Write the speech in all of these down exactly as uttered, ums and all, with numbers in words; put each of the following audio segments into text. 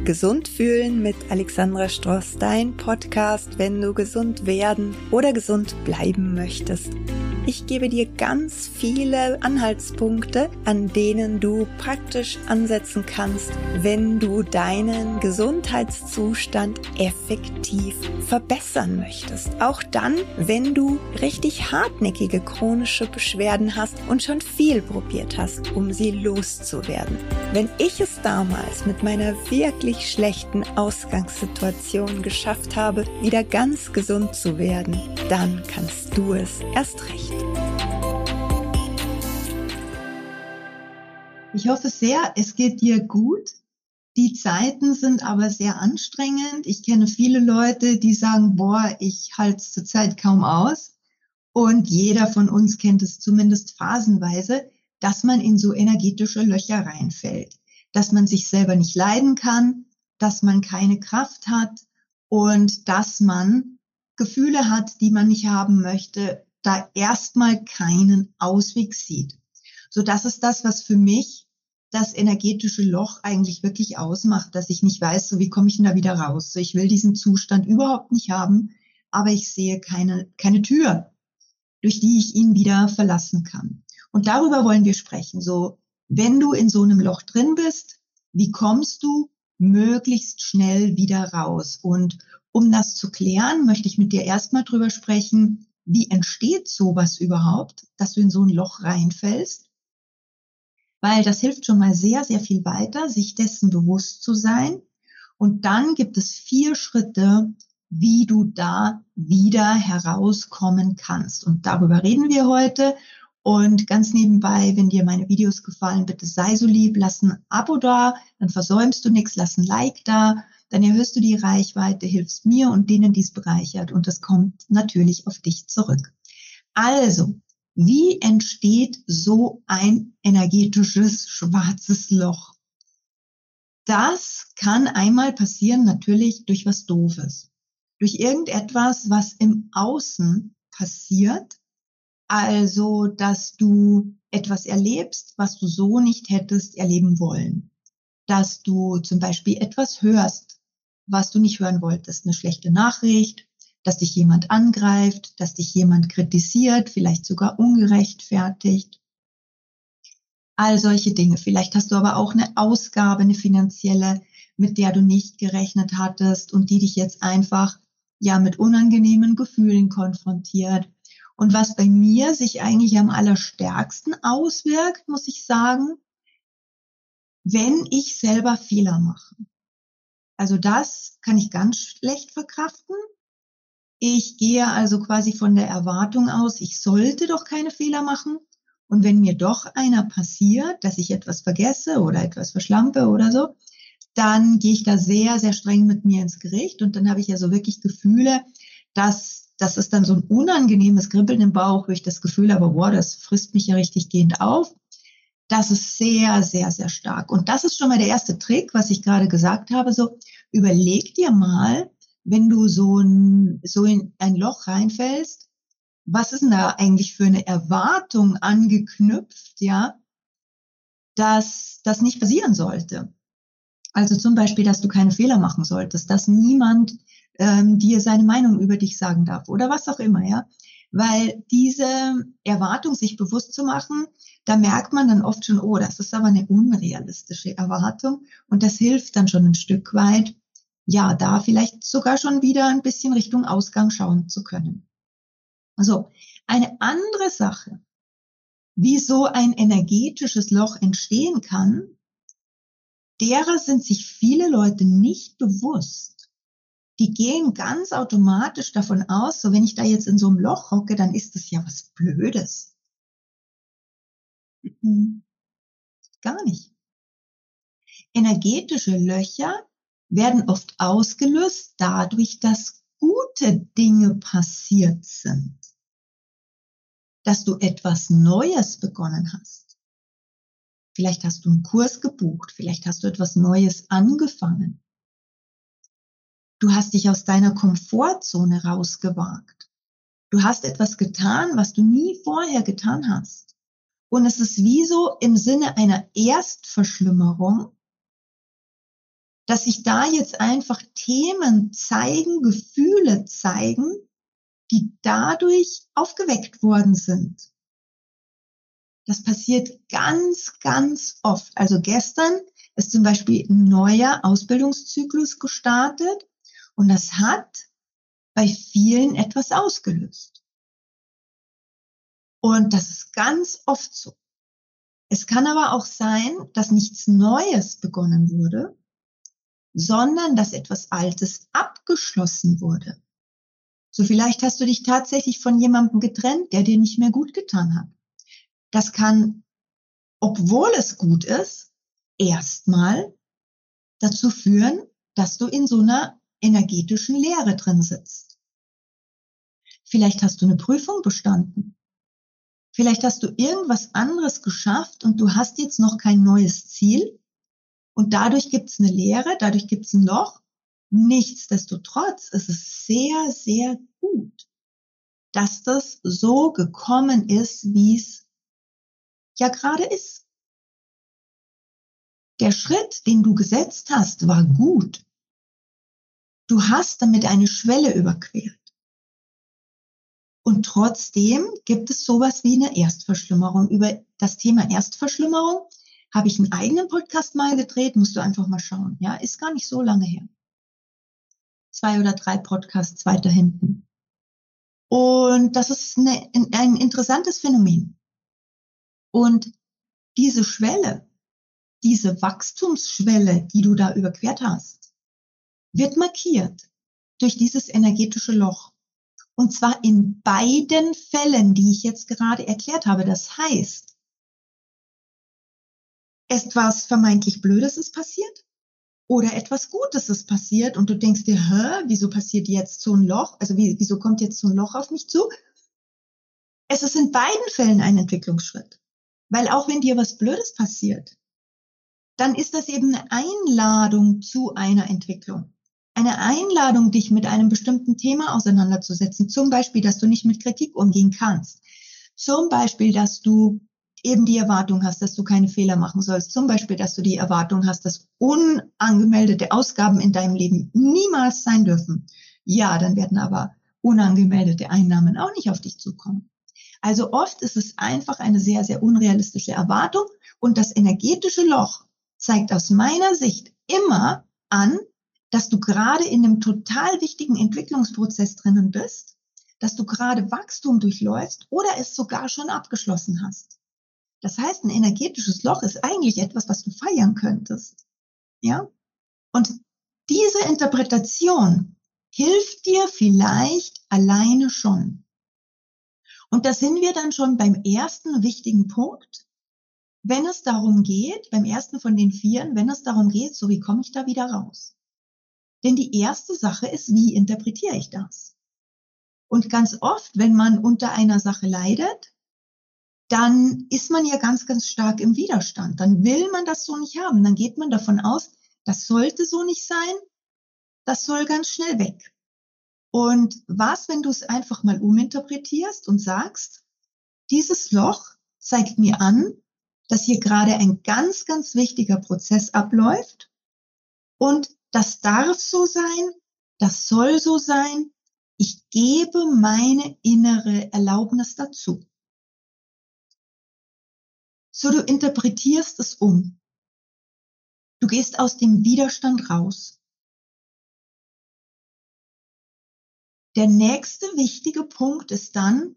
Gesund fühlen mit Alexandra Stross, dein Podcast, wenn du gesund werden oder gesund bleiben möchtest. Ich gebe dir ganz viele Anhaltspunkte, an denen du praktisch ansetzen kannst, wenn du deinen Gesundheitszustand effektiv verbessern möchtest. Auch dann, wenn du richtig hartnäckige chronische Beschwerden hast und schon viel probiert hast, um sie loszuwerden. Wenn ich es damals mit meiner wirklich schlechten Ausgangssituation geschafft habe, wieder ganz gesund zu werden, dann kannst du es erst recht. Ich hoffe sehr, es geht dir gut. Die Zeiten sind aber sehr anstrengend. Ich kenne viele Leute, die sagen, boah, ich halte es zurzeit kaum aus. Und jeder von uns kennt es zumindest phasenweise, dass man in so energetische Löcher reinfällt, dass man sich selber nicht leiden kann, dass man keine Kraft hat und dass man Gefühle hat, die man nicht haben möchte, da erstmal keinen Ausweg sieht. So, das ist das, was für mich das energetische Loch eigentlich wirklich ausmacht, dass ich nicht weiß, so wie komme ich denn da wieder raus? So, ich will diesen Zustand überhaupt nicht haben, aber ich sehe keine, keine Tür, durch die ich ihn wieder verlassen kann. Und darüber wollen wir sprechen. So, wenn du in so einem Loch drin bist, wie kommst du möglichst schnell wieder raus? Und um das zu klären, möchte ich mit dir erstmal drüber sprechen, wie entsteht sowas überhaupt, dass du in so ein Loch reinfällst? Weil das hilft schon mal sehr, sehr viel weiter, sich dessen bewusst zu sein. Und dann gibt es vier Schritte, wie du da wieder herauskommen kannst. Und darüber reden wir heute. Und ganz nebenbei, wenn dir meine Videos gefallen, bitte sei so lieb, lass ein Abo da, dann versäumst du nichts, lass ein Like da, dann erhöhst du die Reichweite, hilfst mir und denen, die es bereichert. Und das kommt natürlich auf dich zurück. Also, wie entsteht so ein energetisches schwarzes Loch? Das kann einmal passieren natürlich durch was Doofes. Durch irgendetwas, was im Außen passiert. Also, dass du etwas erlebst, was du so nicht hättest erleben wollen. Dass du zum Beispiel etwas hörst, was du nicht hören wolltest. Eine schlechte Nachricht, dass dich jemand angreift, dass dich jemand kritisiert, vielleicht sogar ungerechtfertigt. All solche Dinge. Vielleicht hast du aber auch eine Ausgabe, eine finanzielle, mit der du nicht gerechnet hattest und die dich jetzt einfach ja mit unangenehmen Gefühlen konfrontiert. Und was bei mir sich eigentlich am allerstärksten auswirkt, muss ich sagen, wenn ich selber Fehler mache. Also das kann ich ganz schlecht verkraften. Ich gehe also quasi von der Erwartung aus, ich sollte doch keine Fehler machen. Und wenn mir doch einer passiert, dass ich etwas vergesse oder etwas verschlampe oder so, dann gehe ich da sehr, sehr streng mit mir ins Gericht. Und dann habe ich ja so wirklich Gefühle, dass das ist dann so ein unangenehmes Kribbeln im Bauch, wo ich das Gefühl habe, wow, das frisst mich ja richtig gehend auf. Das ist sehr, sehr, sehr stark. Und das ist schon mal der erste Trick, was ich gerade gesagt habe. So, überleg dir mal, wenn du so, ein, so in ein Loch reinfällst, was ist denn da eigentlich für eine Erwartung angeknüpft, ja, dass das nicht passieren sollte. Also zum Beispiel, dass du keine Fehler machen solltest, dass niemand ähm, dir seine Meinung über dich sagen darf oder was auch immer, ja. Weil diese Erwartung, sich bewusst zu machen, da merkt man dann oft schon, oh, das ist aber eine unrealistische Erwartung und das hilft dann schon ein Stück weit, ja, da vielleicht sogar schon wieder ein bisschen Richtung Ausgang schauen zu können. Also eine andere Sache, wie so ein energetisches Loch entstehen kann, derer sind sich viele Leute nicht bewusst. Die gehen ganz automatisch davon aus, so wenn ich da jetzt in so einem Loch hocke, dann ist das ja was Blödes. Gar nicht. Energetische Löcher werden oft ausgelöst dadurch, dass gute Dinge passiert sind. Dass du etwas Neues begonnen hast. Vielleicht hast du einen Kurs gebucht, vielleicht hast du etwas Neues angefangen. Du hast dich aus deiner Komfortzone rausgewagt. Du hast etwas getan, was du nie vorher getan hast. Und es ist wie so im Sinne einer Erstverschlimmerung, dass sich da jetzt einfach Themen zeigen, Gefühle zeigen, die dadurch aufgeweckt worden sind. Das passiert ganz, ganz oft. Also gestern ist zum Beispiel ein neuer Ausbildungszyklus gestartet und das hat bei vielen etwas ausgelöst. Und das ist ganz oft so. Es kann aber auch sein, dass nichts Neues begonnen wurde, sondern dass etwas Altes abgeschlossen wurde. So vielleicht hast du dich tatsächlich von jemandem getrennt, der dir nicht mehr gut getan hat. Das kann, obwohl es gut ist, erstmal dazu führen, dass du in so einer energetischen Leere drin sitzt. Vielleicht hast du eine Prüfung bestanden. Vielleicht hast du irgendwas anderes geschafft und du hast jetzt noch kein neues Ziel und dadurch gibt es eine Leere, dadurch gibt es ein Loch. Nichtsdestotrotz ist es sehr, sehr gut, dass das so gekommen ist, wie es ja gerade ist. Der Schritt, den du gesetzt hast, war gut. Du hast damit eine Schwelle überquert. Und trotzdem gibt es sowas wie eine Erstverschlimmerung. Über das Thema Erstverschlimmerung habe ich einen eigenen Podcast mal gedreht, musst du einfach mal schauen. Ja, ist gar nicht so lange her. Zwei oder drei Podcasts weiter hinten. Und das ist eine, ein interessantes Phänomen. Und diese Schwelle, diese Wachstumsschwelle, die du da überquert hast, wird markiert durch dieses energetische Loch. Und zwar in beiden Fällen, die ich jetzt gerade erklärt habe. Das heißt, etwas vermeintlich Blödes ist passiert oder etwas Gutes ist passiert und du denkst dir, hä, wieso passiert jetzt so ein Loch? Also wie, wieso kommt jetzt so ein Loch auf mich zu? Es ist in beiden Fällen ein Entwicklungsschritt. Weil auch wenn dir was Blödes passiert, dann ist das eben eine Einladung zu einer Entwicklung. Eine Einladung, dich mit einem bestimmten Thema auseinanderzusetzen. Zum Beispiel, dass du nicht mit Kritik umgehen kannst. Zum Beispiel, dass du eben die Erwartung hast, dass du keine Fehler machen sollst. Zum Beispiel, dass du die Erwartung hast, dass unangemeldete Ausgaben in deinem Leben niemals sein dürfen. Ja, dann werden aber unangemeldete Einnahmen auch nicht auf dich zukommen. Also oft ist es einfach eine sehr, sehr unrealistische Erwartung und das energetische Loch zeigt aus meiner Sicht immer an, dass du gerade in einem total wichtigen Entwicklungsprozess drinnen bist, dass du gerade Wachstum durchläufst oder es sogar schon abgeschlossen hast. Das heißt, ein energetisches Loch ist eigentlich etwas, was du feiern könntest. Ja? Und diese Interpretation hilft dir vielleicht alleine schon. Und da sind wir dann schon beim ersten wichtigen Punkt, wenn es darum geht, beim ersten von den vieren, wenn es darum geht, so wie komme ich da wieder raus? Denn die erste Sache ist, wie interpretiere ich das? Und ganz oft, wenn man unter einer Sache leidet, dann ist man ja ganz, ganz stark im Widerstand. Dann will man das so nicht haben. Dann geht man davon aus, das sollte so nicht sein, das soll ganz schnell weg. Und was, wenn du es einfach mal uminterpretierst und sagst, dieses Loch zeigt mir an, dass hier gerade ein ganz, ganz wichtiger Prozess abläuft und das darf so sein, das soll so sein. Ich gebe meine innere Erlaubnis dazu. So, du interpretierst es um. Du gehst aus dem Widerstand raus. Der nächste wichtige Punkt ist dann,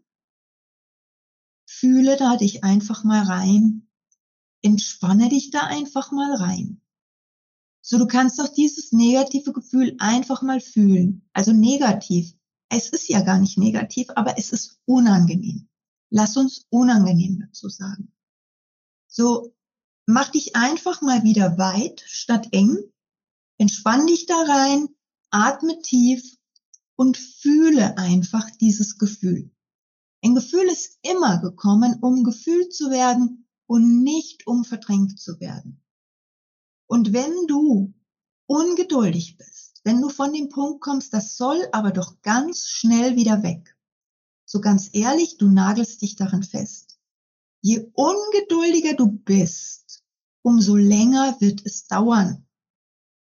fühle da dich einfach mal rein. Entspanne dich da einfach mal rein. So, du kannst doch dieses negative Gefühl einfach mal fühlen. Also negativ. Es ist ja gar nicht negativ, aber es ist unangenehm. Lass uns unangenehm dazu sagen. So, mach dich einfach mal wieder weit statt eng. Entspann dich da rein, atme tief und fühle einfach dieses Gefühl. Ein Gefühl ist immer gekommen, um gefühlt zu werden und nicht um verdrängt zu werden. Und wenn du ungeduldig bist, wenn du von dem Punkt kommst, das soll aber doch ganz schnell wieder weg. So ganz ehrlich, du nagelst dich darin fest. Je ungeduldiger du bist, umso länger wird es dauern.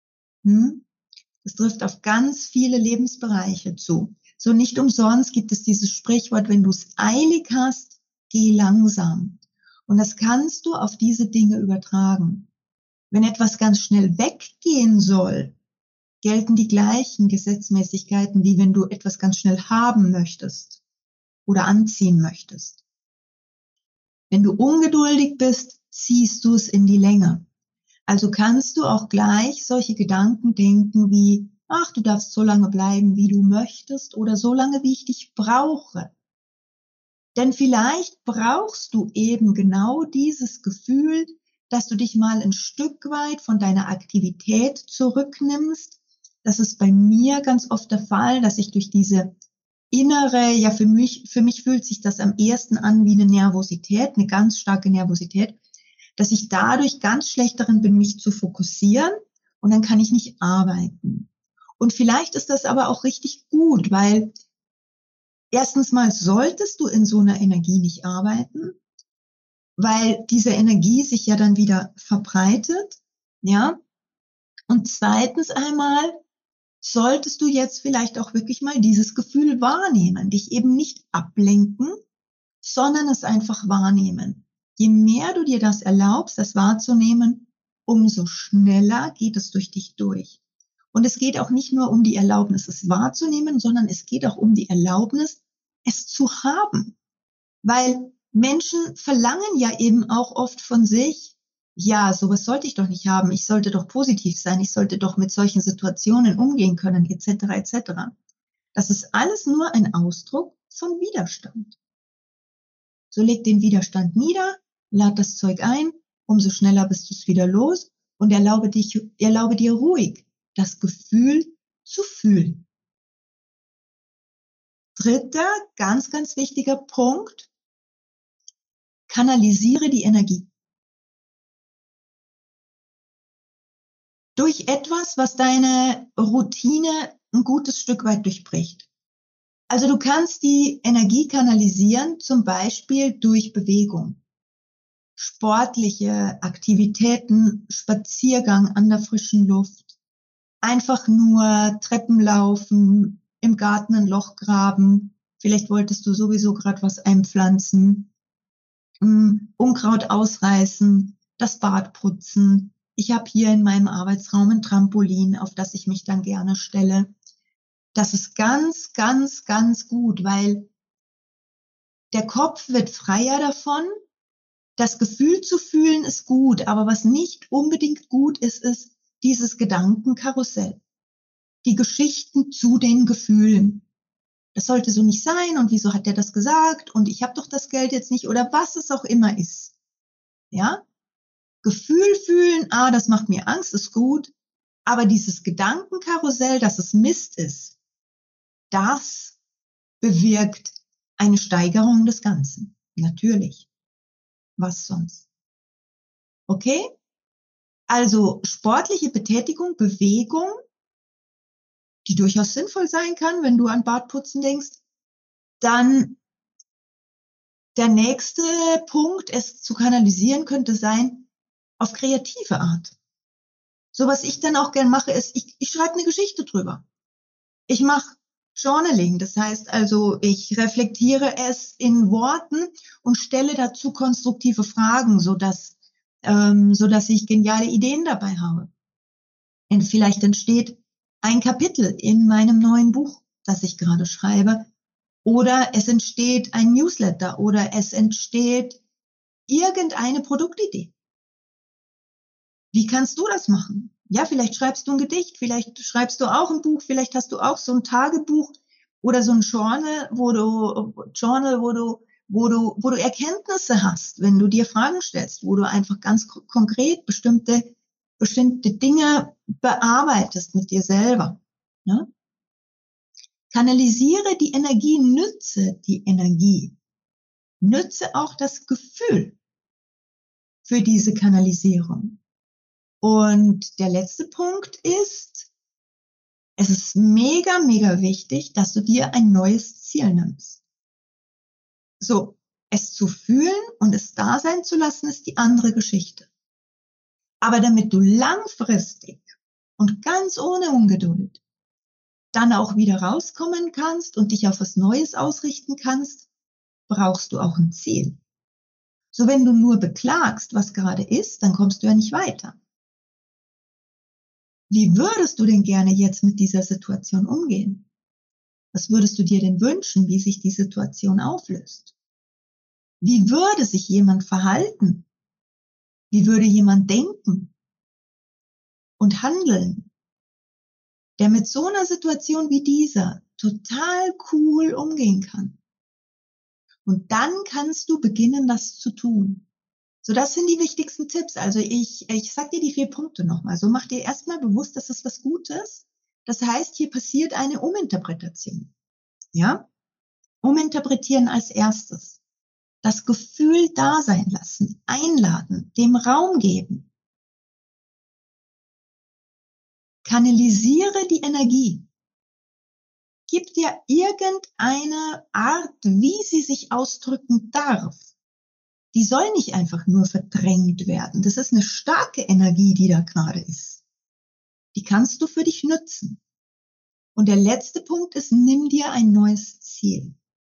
Hm? Das trifft auf ganz viele Lebensbereiche zu. So nicht umsonst gibt es dieses Sprichwort, wenn du es eilig hast, geh langsam. Und das kannst du auf diese Dinge übertragen. Wenn etwas ganz schnell weggehen soll, gelten die gleichen Gesetzmäßigkeiten, wie wenn du etwas ganz schnell haben möchtest oder anziehen möchtest. Wenn du ungeduldig bist, ziehst du es in die Länge. Also kannst du auch gleich solche Gedanken denken wie, ach, du darfst so lange bleiben, wie du möchtest oder so lange, wie ich dich brauche. Denn vielleicht brauchst du eben genau dieses Gefühl, dass du dich mal ein Stück weit von deiner Aktivität zurücknimmst. Das ist bei mir ganz oft der Fall, dass ich durch diese innere, ja für mich, für mich fühlt sich das am ehesten an wie eine Nervosität, eine ganz starke Nervosität, dass ich dadurch ganz schlecht darin bin, mich zu fokussieren und dann kann ich nicht arbeiten. Und vielleicht ist das aber auch richtig gut, weil erstens mal solltest du in so einer Energie nicht arbeiten, weil diese Energie sich ja dann wieder verbreitet, ja. Und zweitens einmal solltest du jetzt vielleicht auch wirklich mal dieses Gefühl wahrnehmen, dich eben nicht ablenken, sondern es einfach wahrnehmen. Je mehr du dir das erlaubst, das wahrzunehmen, umso schneller geht es durch dich durch. Und es geht auch nicht nur um die Erlaubnis, es wahrzunehmen, sondern es geht auch um die Erlaubnis, es zu haben. Weil Menschen verlangen ja eben auch oft von sich, ja, sowas sollte ich doch nicht haben, ich sollte doch positiv sein, ich sollte doch mit solchen Situationen umgehen können, et cetera et cetera. Das ist alles nur ein Ausdruck von Widerstand. So leg den Widerstand nieder, lad das Zeug ein, umso schneller bist du es wieder los und erlaube, dich, erlaube dir ruhig das Gefühl zu fühlen. Dritter, ganz, ganz wichtiger Punkt, kanalisiere die Energie. Durch etwas, was deine Routine ein gutes Stück weit durchbricht. Also du kannst die Energie kanalisieren, zum Beispiel durch Bewegung. Sportliche Aktivitäten, Spaziergang an der frischen Luft, einfach nur Treppen laufen, im Garten ein Loch graben, vielleicht wolltest du sowieso gerade was einpflanzen, Unkraut ausreißen, das Bad putzen. Ich habe hier in meinem Arbeitsraum ein Trampolin, auf das ich mich dann gerne stelle. Das ist ganz, ganz, ganz gut, weil der Kopf wird freier davon. Das Gefühl zu fühlen ist gut, aber was nicht unbedingt gut ist, ist dieses Gedankenkarussell. Die Geschichten zu den Gefühlen. Das sollte so nicht sein und wieso hat der das gesagt und ich habe doch das Geld jetzt nicht oder was es auch immer ist. Ja? Gefühl fühlen, ah, das macht mir Angst, ist gut, aber dieses Gedankenkarussell, dass es Mist ist, das bewirkt eine Steigerung des Ganzen. Natürlich. Was sonst? Okay? Also sportliche Betätigung, Bewegung, die durchaus sinnvoll sein kann, wenn du an Bartputzen denkst. Dann der nächste Punkt, es zu kanalisieren, könnte sein, auf kreative Art. So was ich dann auch gern mache, ist, ich, ich schreibe eine Geschichte drüber. Ich mache Journaling, das heißt also, ich reflektiere es in Worten und stelle dazu konstruktive Fragen, so dass, ähm, so dass ich geniale Ideen dabei habe. Und vielleicht entsteht ein Kapitel in meinem neuen Buch, das ich gerade schreibe, oder es entsteht ein Newsletter oder es entsteht irgendeine Produktidee. Wie kannst du das machen? Ja, vielleicht schreibst du ein Gedicht, vielleicht schreibst du auch ein Buch, vielleicht hast du auch so ein Tagebuch oder so ein Journal, wo du, Journal, wo du, wo du, wo du Erkenntnisse hast, wenn du dir Fragen stellst, wo du einfach ganz konkret bestimmte, bestimmte Dinge bearbeitest mit dir selber. Ja? Kanalisiere die Energie, nütze die Energie. Nütze auch das Gefühl für diese Kanalisierung. Und der letzte Punkt ist, es ist mega, mega wichtig, dass du dir ein neues Ziel nimmst. So, es zu fühlen und es da sein zu lassen, ist die andere Geschichte. Aber damit du langfristig, und ganz ohne Ungeduld dann auch wieder rauskommen kannst und dich auf was Neues ausrichten kannst, brauchst du auch ein Ziel. So, wenn du nur beklagst, was gerade ist, dann kommst du ja nicht weiter. Wie würdest du denn gerne jetzt mit dieser Situation umgehen? Was würdest du dir denn wünschen, wie sich die Situation auflöst? Wie würde sich jemand verhalten? Wie würde jemand denken und handeln, der mit so einer Situation wie dieser total cool umgehen kann? Und dann kannst du beginnen, das zu tun. So, das sind die wichtigsten Tipps. Also ich, ich sag dir die vier Punkte nochmal. So, mach dir erstmal bewusst, dass es was Gutes. Das heißt, hier passiert eine Uminterpretation. Ja? Uminterpretieren als erstes. Das Gefühl da sein lassen, einladen, dem Raum geben. Kanalisiere die Energie. Gib dir irgendeine Art, wie sie sich ausdrücken darf. Die soll nicht einfach nur verdrängt werden. Das ist eine starke Energie, die da gerade ist. Die kannst du für dich nutzen. Und der letzte Punkt ist, nimm dir ein neues Ziel.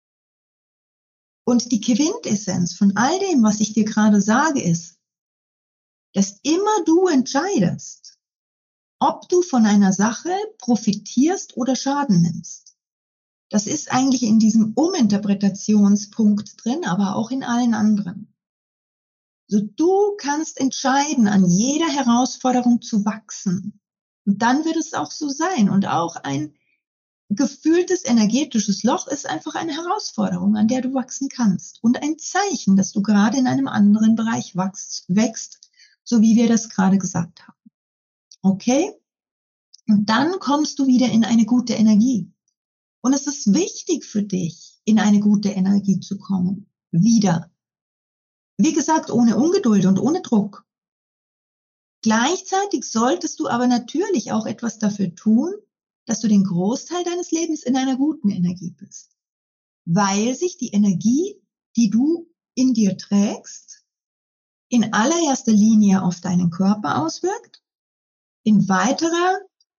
Und die Quintessenz von all dem, was ich dir gerade sage, ist, dass immer du entscheidest, ob du von einer Sache profitierst oder Schaden nimmst. Das ist eigentlich in diesem Uminterpretationspunkt drin, aber auch in allen anderen. So, du kannst entscheiden, an jeder Herausforderung zu wachsen. Und dann wird es auch so sein. Und auch ein gefühltes energetisches Loch ist einfach eine Herausforderung, an der du wachsen kannst. Und ein Zeichen, dass du gerade in einem anderen Bereich wachst, wächst, so wie wir das gerade gesagt haben. Okay? Und dann kommst du wieder in eine gute Energie. Und es ist wichtig für dich, in eine gute Energie zu kommen. Wieder. Wie gesagt, ohne Ungeduld und ohne Druck. Gleichzeitig solltest du aber natürlich auch etwas dafür tun, dass du den Großteil deines Lebens in einer guten Energie bist. Weil sich die Energie, die du in dir trägst, in allererster Linie auf deinen Körper auswirkt, in weiterer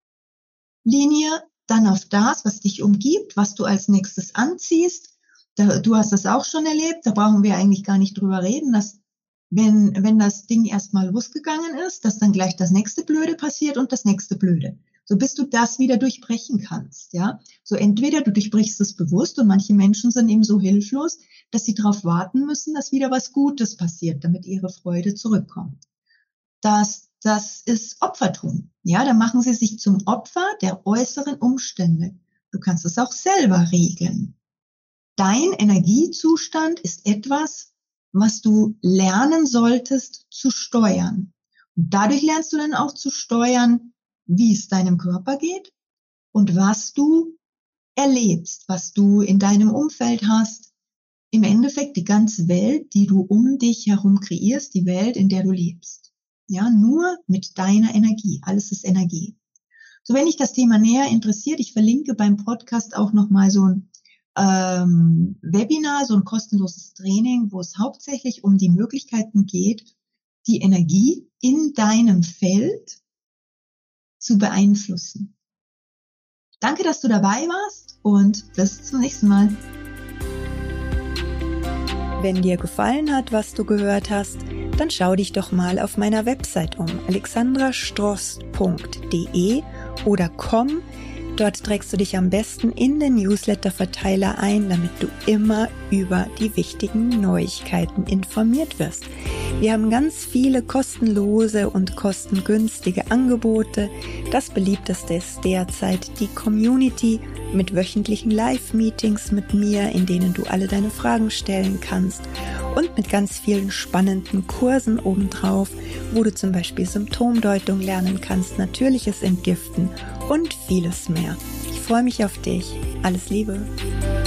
Linie dann auf das, was dich umgibt, was du als nächstes anziehst. Da, du hast das auch schon erlebt, da brauchen wir eigentlich gar nicht drüber reden, dass wenn, wenn das Ding erstmal losgegangen ist, dass dann gleich das nächste Blöde passiert und das nächste Blöde. So bis du das wieder durchbrechen kannst, ja. So entweder du durchbrichst es bewusst und manche Menschen sind eben so hilflos, dass sie darauf warten müssen, dass wieder was Gutes passiert, damit ihre Freude zurückkommt. Das Das ist Opfertum. Ja, da machen sie sich zum Opfer der äußeren Umstände. Du kannst es auch selber regeln. Dein Energiezustand ist etwas, was du lernen solltest zu steuern. Und dadurch lernst du dann auch zu steuern, wie es deinem Körper geht und was du erlebst, was du in deinem Umfeld hast. Im Endeffekt die ganze Welt, die du um dich herum kreierst, die Welt, in der du lebst. Ja, nur mit deiner Energie. Alles ist Energie. So, wenn dich das Thema näher interessiert, ich verlinke beim Podcast auch nochmal so ein ähm, Webinar, so ein kostenloses Training, wo es hauptsächlich um die Möglichkeiten geht, die Energie in deinem Feld zu beeinflussen. Danke, dass du dabei warst und bis zum nächsten Mal. Wenn dir gefallen hat, was du gehört hast, dann schau dich doch mal auf meiner Website um, alexandra strost punkt de oder komm. Dort trägst du dich am besten in den Newsletter-Verteiler ein, damit du immer über die wichtigen Neuigkeiten informiert wirst. Wir haben ganz viele kostenlose und kostengünstige Angebote. Das beliebteste ist derzeit die Community mit wöchentlichen Live-Meetings mit mir, in denen du alle deine Fragen stellen kannst und mit ganz vielen spannenden Kursen obendrauf, wo du zum Beispiel Symptomdeutung lernen kannst, natürliches Entgiften und vieles mehr. Ich freue mich auf dich. Alles Liebe!